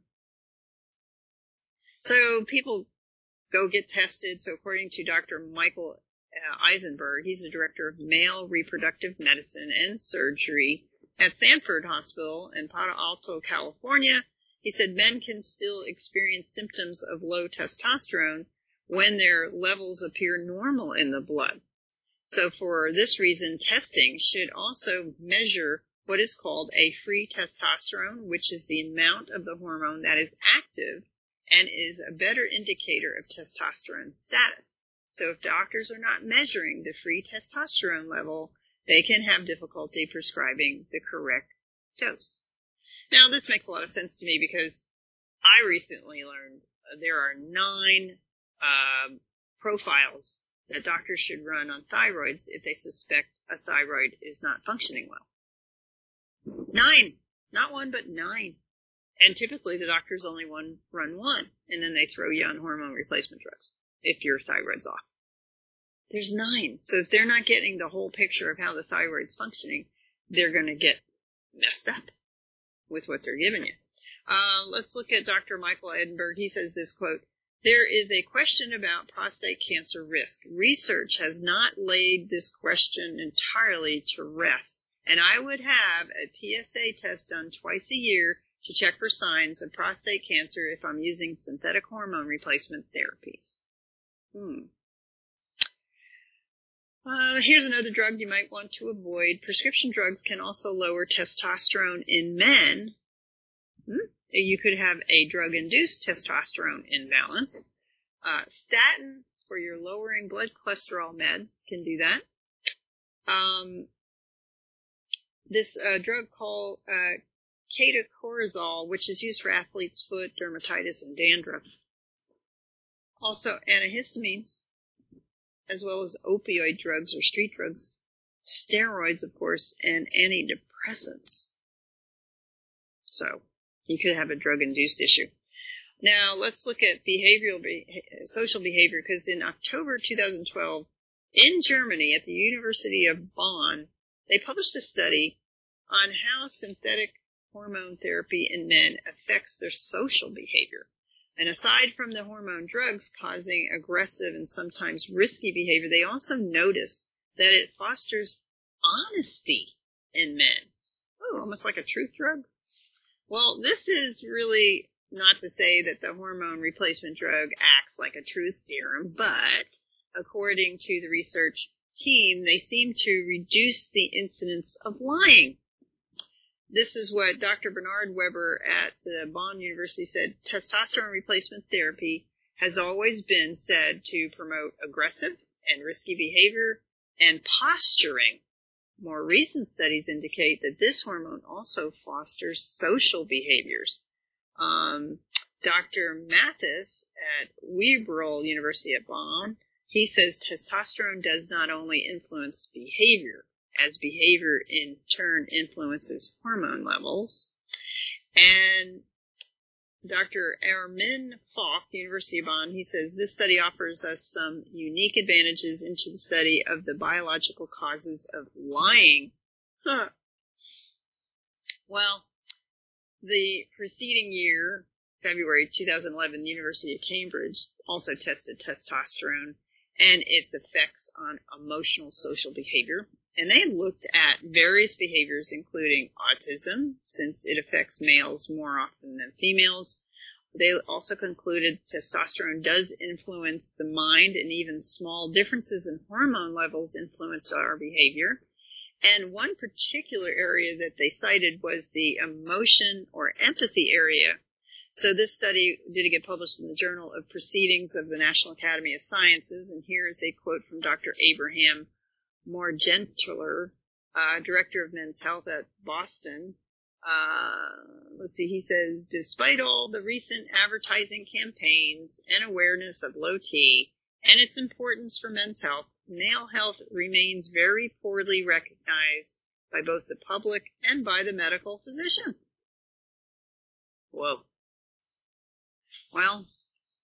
So people go get tested. So according to Doctor Michael Uh, Eisenberg, he's the director of male reproductive medicine and surgery at Sanford Hospital in Palo Alto, California. He said men can still experience symptoms of low testosterone when their levels appear normal in the blood. So for this reason, testing should also measure what is called a free testosterone, which is the amount of the hormone that is active and is a better indicator of testosterone status. So if doctors are not measuring the free testosterone level, they can have difficulty prescribing the correct dose. Now, this makes a lot of sense to me because I recently learned there are nine uh, profiles that doctors should run on thyroids if they suspect a thyroid is not functioning well. Nine. Not one, but nine. And typically the doctors only one, run one, and then they throw you on hormone replacement drugs if your thyroid's off. There's nine. So if they're not getting the whole picture of how the thyroid's functioning, they're going to get messed up with what they're giving you. Uh, let's look at Doctor Michael Eisenberg. He says this, quote, "There is a question about prostate cancer risk. Research has not laid this question entirely to rest, And I would have a P S A test done twice a year to check for signs of prostate cancer if I'm using synthetic hormone replacement therapies. Hmm. Uh, here's another drug you might want to avoid. Prescription drugs can also lower testosterone in men. Hmm? You could have a drug-induced testosterone imbalance. Uh, statin for your lowering blood cholesterol meds can do that. Um, this uh, drug called uh, ketoconazole, which is used for athlete's foot, dermatitis, and dandruff. Also antihistamines, as well as opioid drugs or street drugs, steroids, of course, and antidepressants. So you could have a drug-induced issue. Now, let's look at behavioral, social behavior, because in October two thousand twelve, in Germany, at the University of Bonn, they published a study on how synthetic hormone therapy in men affects their social behavior. And aside from the hormone drugs causing aggressive and sometimes risky behavior, they also noticed that it fosters honesty in men. Oh, almost like a truth drug. Well, this is really not to say that the hormone replacement drug acts like a truth serum, but according to the research team, they seem to reduce the incidence of lying. This is what Doctor Bernard Weber at uh, Bonn University said. Testosterone replacement therapy has always been said to promote aggressive and risky behavior and posturing. More recent studies indicate that this hormone also fosters social behaviors. Um, Doctor Mathis at Weberl University at Bonn, he says testosterone does not only influence behavior, as behavior in turn influences hormone levels. And Doctor Armin Falk, University of Bonn, he says this study offers us some unique advantages into the study of the biological causes of lying. Huh. Well, the preceding year, February two thousand eleven, the University of Cambridge also tested testosterone and its effects on emotional social behavior. And they looked at various behaviors, including autism, since it affects males more often than females. They also concluded testosterone does influence the mind, and even small differences in hormone levels influence our behavior. And one particular area that they cited was the emotion or empathy area. So this study did get published in the Journal of Proceedings of the National Academy of Sciences, and here is a quote from Doctor Abraham Morgenthaler, uh, Director of Men's Health at Boston. Uh, let's see, he says, despite all the recent advertising campaigns and awareness of low T and its importance for men's health, male health remains very poorly recognized by both the public and by the medical physician. Whoa. Well,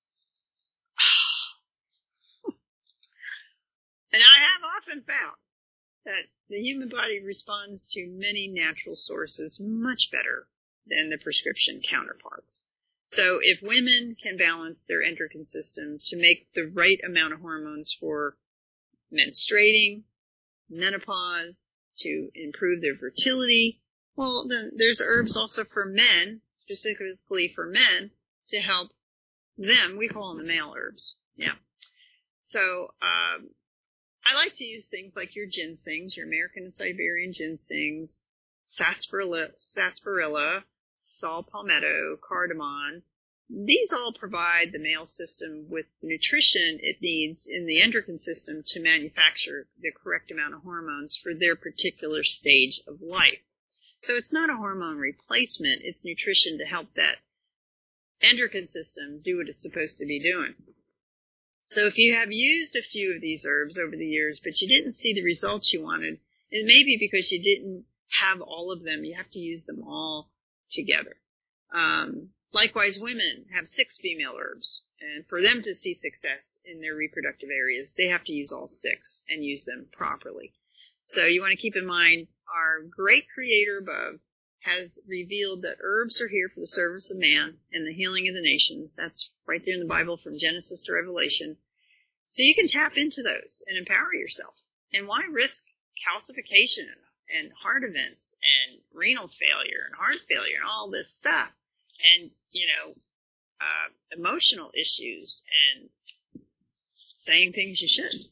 and I have often found that the human body responds to many natural sources much better than the prescription counterparts. So if women can balance their endocrine system to make the right amount of hormones for menstruating, menopause, to improve their fertility, well, then there's herbs also for men, specifically for men, to help them. We call them the male herbs. Yeah. So, um, I like to use things like your ginsengs, your American and Siberian ginsengs, sarsaparilla, sarsaparilla, saw palmetto, cardamom. These all provide the male system with the nutrition it needs in the endocrine system to manufacture the correct amount of hormones for their particular stage of life. So it's not a hormone replacement, it's nutrition to help that endocrine system do what it's supposed to be doing. So if you have used a few of these herbs over the years, but you didn't see the results you wanted, it may be because you didn't have all of them. You have to use them all together. Um, likewise, women have six female herbs, and for them to see success in their reproductive areas, they have to use all six and use them properly. So you want to keep in mind, our great Creator above has revealed that herbs are here for the service of man and the healing of the nations. That's right there in the Bible from Genesis to Revelation. So you can tap into those and empower yourself. And why risk calcification and heart events and renal failure and heart failure and all this stuff. And, you know, uh, emotional issues and saying things you shouldn't.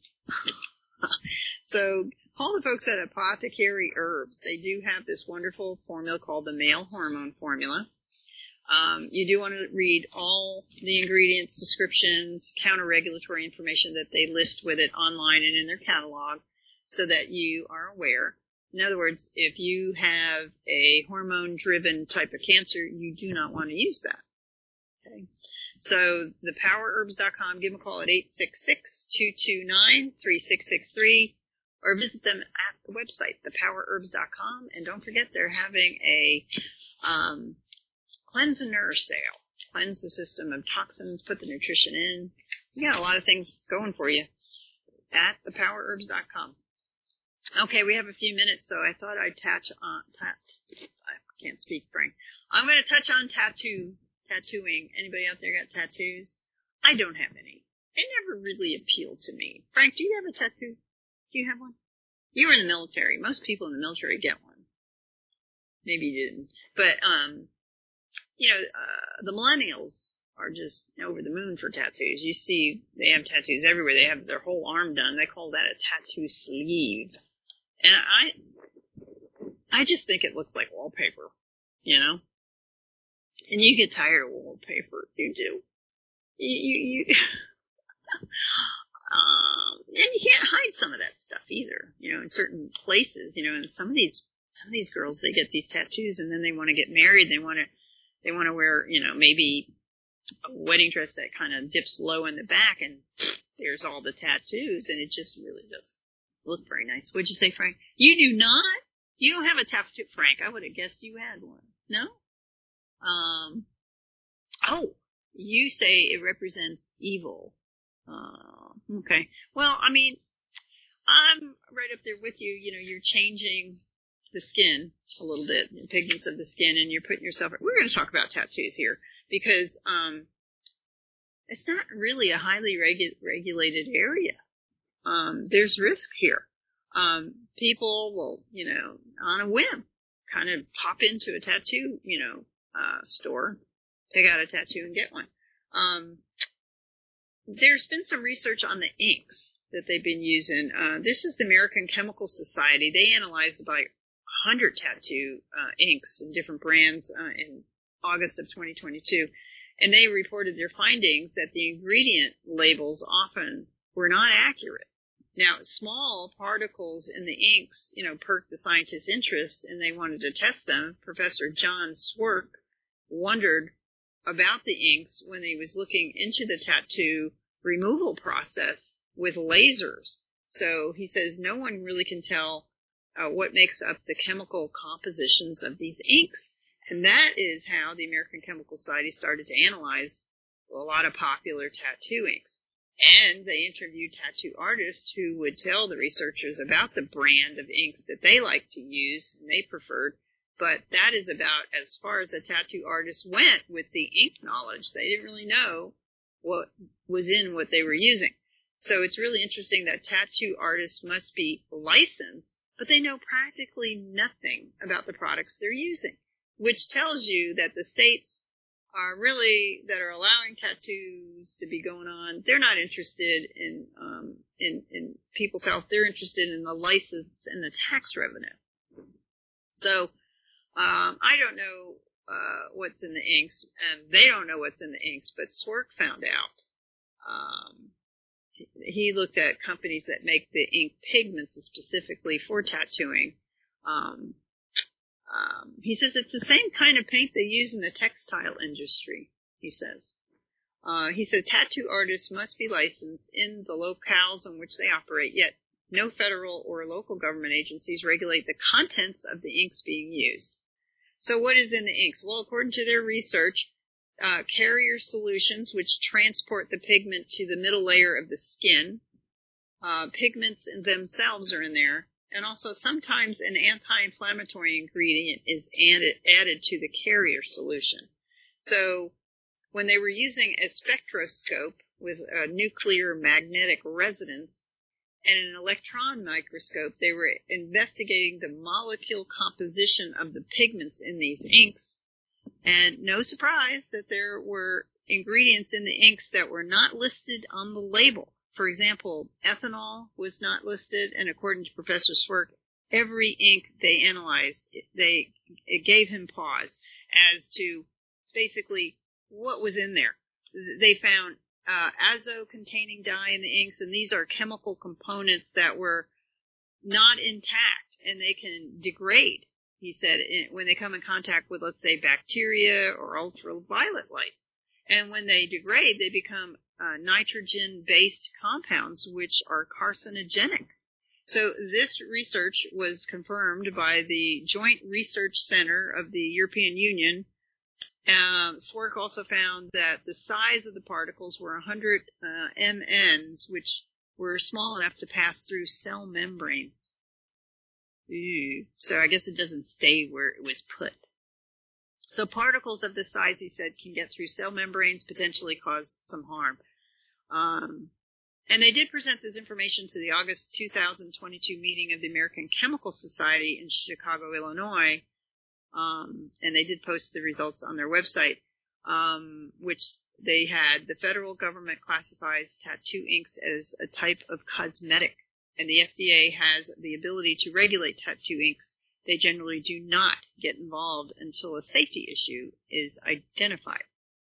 So call the folks at Apothecary Herbs. They do have this wonderful formula called the male hormone formula. Um, you do want to read all the ingredients, descriptions, counter-regulatory information that they list with it online and in their catalog so that you are aware. In other words, if you have a hormone-driven type of cancer, you do not want to use that. Okay. So the power herbs dot com, give them a call at eight six six, two two nine, three six six three or visit them at the website, the power herbs dot com. And don't forget they're having a um, cleanse and nourish sale. Cleanse the system of toxins, put the nutrition in. You got a lot of things going for you at the power herbs dot com. Okay, we have a few minutes, so I thought I'd touch on, tat, I can't speak, Frank. I'm going to touch on tattoo, tattooing. Anybody out there got tattoos? I don't have any. It never really appealed to me. Frank, do you have a tattoo? Do you have one? You were in the military. Most people in the military get one. Maybe you didn't. But, um, you know, uh, the millennials are just over the moon for tattoos. You see, they have tattoos everywhere. They have their whole arm done. They call that a tattoo sleeve. And I, I just think it looks like wallpaper, you know? And you get tired of wallpaper. You do. You, you, you um, and you can't hide some of that stuff either, you know, in certain places, you know, and some of these, some of these girls, they get these tattoos and then they want to get married. They want to, they want to wear, you know, maybe a wedding dress that kind of dips low in the back and there's all the tattoos and it just really doesn't look very nice. What'd you say, Frank? You do not? You don't have a tattoo, Frank. I would have guessed you had one. No? Um, oh, you say it represents evil. Uh, okay. Well, I mean, I'm right up there with you. You know, you're changing the skin a little bit, the pigments of the skin, and you're putting yourself, we're going to talk about tattoos here because, um, it's not really a highly regu- regulated area. Um, there's risk here. Um, people will, you know, on a whim, kind of pop into a tattoo, you know, uh, store, pick out a tattoo and get one. Um, there's been some research on the inks that they've been using. Uh, this is the American Chemical Society. They analyzed about one hundred tattoo, uh, inks and different brands, uh, in August of twenty twenty-two. And they reported their findings that the ingredient labels often were not accurate. Now, small particles in the inks, you know, perked the scientists' interest, and they wanted to test them. Professor John Swerk wondered about the inks when he was looking into the tattoo removal process with lasers. So he says no one really can tell uh, what makes up the chemical compositions of these inks. And that is how the American Chemical Society started to analyze a lot of popular tattoo inks. And they interviewed tattoo artists who would tell the researchers about the brand of inks that they liked to use and they preferred. But that is about as far as the tattoo artists went with the ink knowledge. They didn't really know what was in what they were using. So it's really interesting that tattoo artists must be licensed, but they know practically nothing about the products they're using, which tells you that the states are really, that are allowing tattoos to be going on, they're not interested in, um, in, in people's health. They're interested in the license and the tax revenue. So, um, I don't know, uh, what's in the inks, and they don't know what's in the inks, but Swerk found out. Um, he looked at companies that make the ink pigments specifically for tattooing. Um, Um, he says it's the same kind of paint they use in the textile industry, he says. Uh, he said tattoo artists must be licensed in the locales in which they operate, yet no federal or local government agencies regulate the contents of the inks being used. So what is in the inks? Well, according to their research, uh, carrier solutions, which transport the pigment to the middle layer of the skin, uh, pigments in themselves are in there. And also sometimes an anti-inflammatory ingredient is added, added to the carrier solution. So when they were using a spectroscope with a nuclear magnetic resonance and an electron microscope, they were investigating the molecule composition of the pigments in these inks. And no surprise that there were ingredients in the inks that were not listed on the label. For example, ethanol was not listed, and according to Professor Swerk, every ink they analyzed, they it gave him pause as to basically what was in there. They found uh, azo-containing dye in the inks, and these are chemical components that were not intact, and they can degrade, he said, when they come in contact with, let's say, bacteria or ultraviolet lights. And when they degrade, they become uh, nitrogen-based compounds, which are carcinogenic. So this research was confirmed by the Joint Research Center of the European Union. Um, Swerk also found that the size of the particles were one hundred uh, millimeters, which were small enough to pass through cell membranes. Ew. So I guess it doesn't stay where it was put. So particles of this size, he said, can get through cell membranes, potentially cause some harm. Um, and they did present this information to the August two thousand twenty-two meeting of the American Chemical Society in Chicago, Illinois, um, and they did post the results on their website, um, which they had. The federal government classifies tattoo inks as a type of cosmetic, and the F D A has the ability to regulate tattoo inks. They generally do not get involved until a safety issue is identified.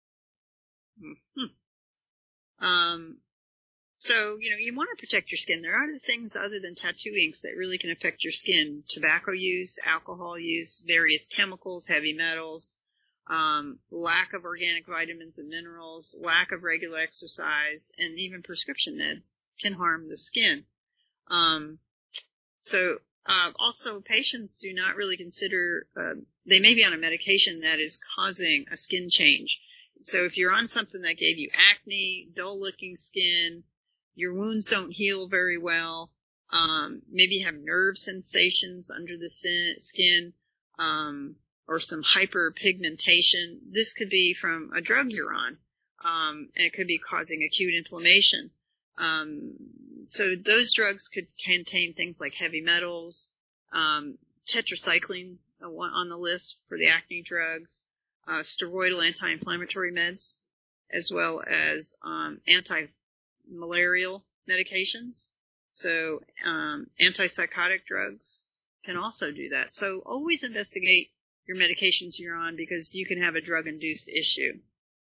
Mm-hmm. Um, so, you know, you want to protect your skin. There are other things other than tattoo inks that really can affect your skin. Tobacco use, alcohol use, various chemicals, heavy metals, um, lack of organic vitamins and minerals, lack of regular exercise, and even prescription meds can harm the skin. Um, so, Uh, also, patients do not really consider, uh, they may be on a medication that is causing a skin change. So if you're on something that gave you acne, dull-looking skin, your wounds don't heal very well, um, maybe you have nerve sensations under the skin, um, or some hyperpigmentation, this could be from a drug you're on, um, and it could be causing acute inflammation. Um, so those drugs could contain things like heavy metals, um, tetracyclines on the list for the acne drugs, uh, steroidal anti-inflammatory meds, as well as um, anti-malarial medications. So um, antipsychotic drugs can also do that. So always investigate your medications you're on because you can have a drug-induced issue.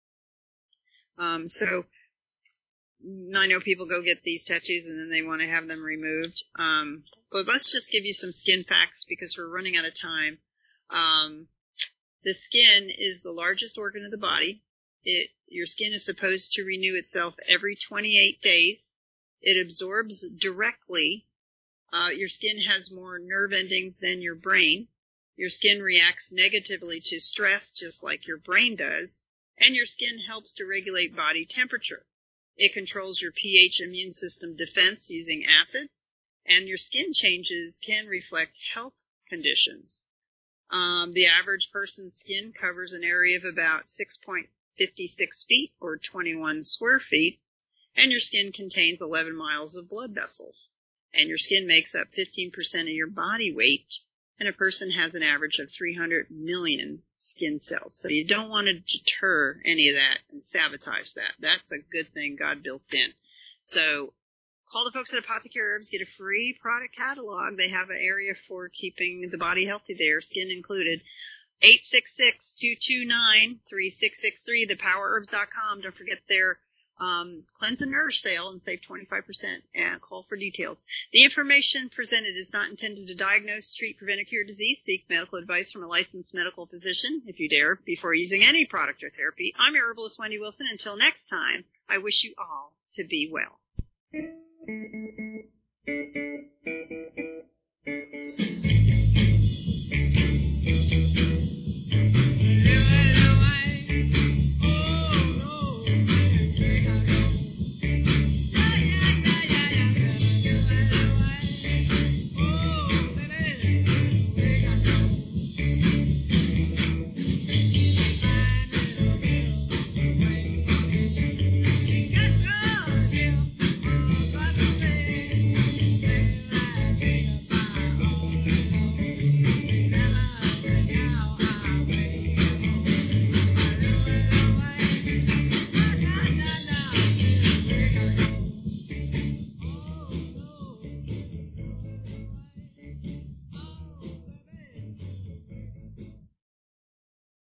Um, so I know people go get these tattoos and then they want to have them removed. Um, but let's just give you some skin facts because we're running out of time. Um, the skin is the largest organ of the body. It, your skin is supposed to renew itself every twenty-eight days. It absorbs directly. Uh, your skin has more nerve endings than your brain. Your skin reacts negatively to stress just like your brain does. And your skin helps to regulate body temperature. It controls your pH immune system defense using acids, and your skin changes can reflect health conditions. Um, the average person's skin covers an area of about six point five six feet or twenty-one square feet, and your skin contains eleven miles of blood vessels. And your skin makes up fifteen percent of your body weight, and a person has an average of three hundred million skin cells. So you don't want to deter any of that and sabotage that. That's a good thing God built in. So call the folks at Apothecary Herbs, get a free product catalog. They have an area for keeping the body healthy there, skin included. eight six six, two two nine, three six six three, the power herbs dot com. Don't forget their Um, cleanse and nourish sale and save twenty-five percent, and call for details. The information presented is not intended to diagnose, treat, prevent, or cure disease. Seek medical advice from a licensed medical physician, if you dare, before using any product or therapy. I'm your herbalist, Wendy Wilson. Until next time, I wish you all to be well.